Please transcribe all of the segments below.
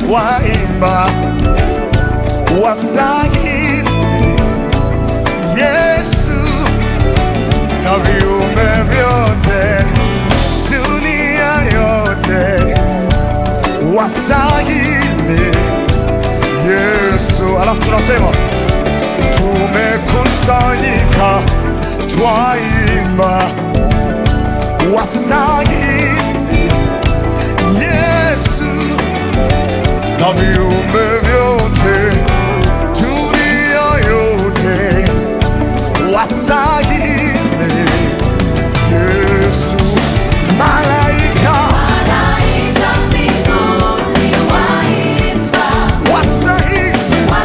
waimba wastahili Yesu, na viumbe vyote dunia yote wastahili Yesu. Alafu tunasema tumekusanyika twaimba wastahili Yesu, na viumbe vyote dunia yote wastahili Yesu. Malaika mbinguni waimba wastahili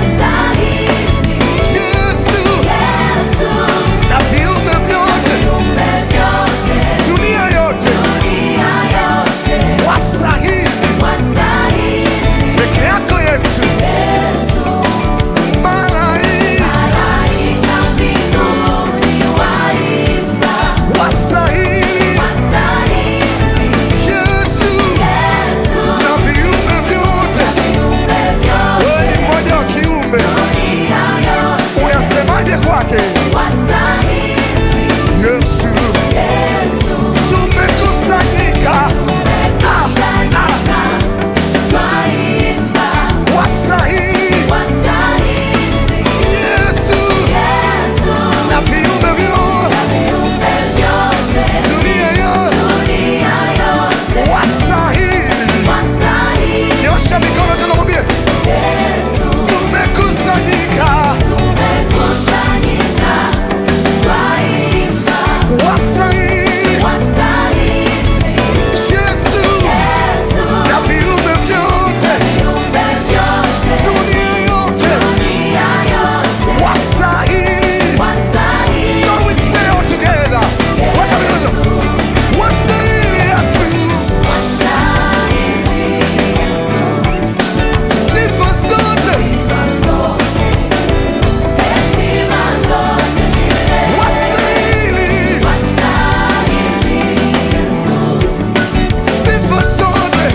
Yesu, na viumbe vyote dunia yote wastahili peke yako Yesu. Malaika mbinguni waimba wastahili Yesu, na viumbe vyote. Wewe ni mmoja wa kiumbe, unasemaje kwake Yesu? Tumekusanyika wastahili Yesu, na viumbe vyote dunia yote wastahili. Nyosha mikono tena mwambie tumekusanyika wastahili Yesu, na viumbe vyote dunia yote wastahili. So we say all together, weka mikono, wastahili Yesu, sifa zote wastahili, sifa zote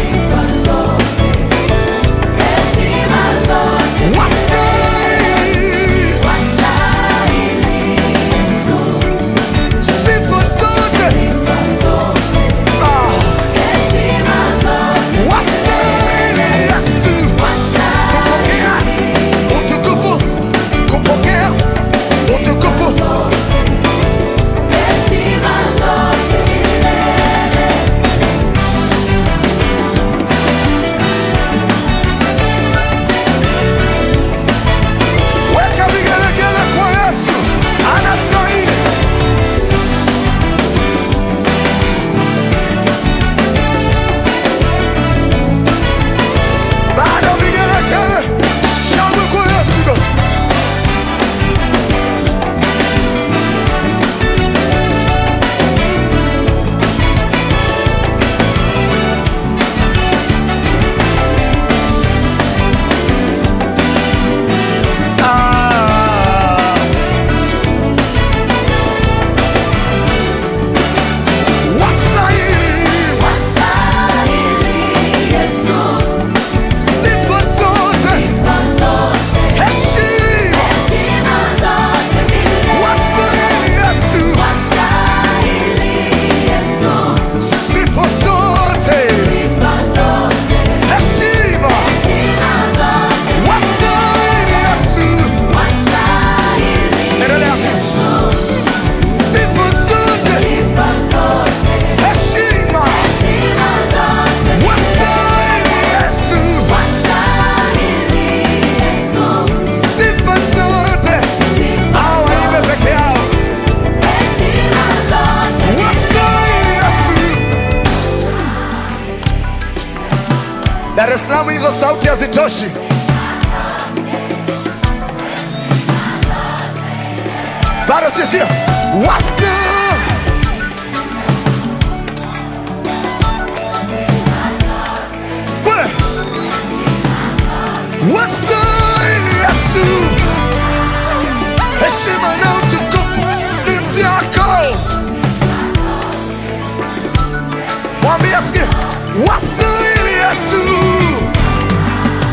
Dar es Salaam, hizo sauti hazitoshi. Bado sisikia wasa wastahili Yesu, heshima na utukufu ni vyako. Mwambie asikie wastahili Yesu,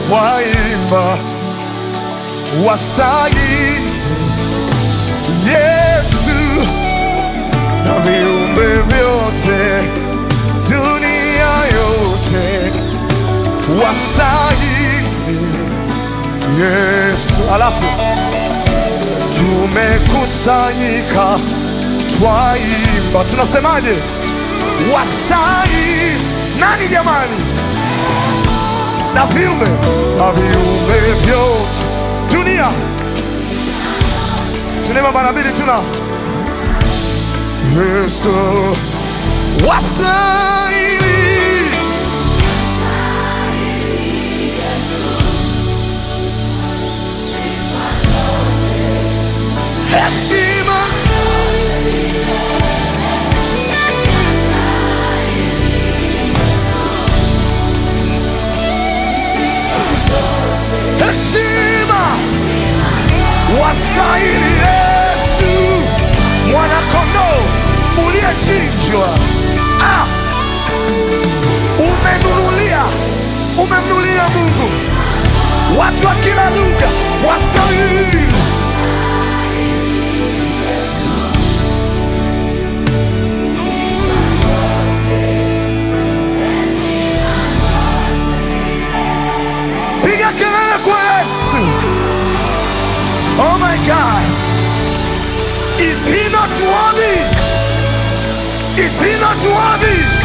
waimba wasali Yesu na viumbe vyote dunia yote wasali Yesu. Alafu tumekusanyika twaimba, tunasemaje? Wasali nani jamani? Na viumbe vyote dunia. Tunaimba mara mbili, tuna Yesu wasali heshima wastahili Yesu, mwana kondoo uliyechinjwa. Umemnunulia Mungu watu wa kila lugha, wastahili. Piga kelele kwa Yesu. Oh my God, is he not worthy? Is he not worthy?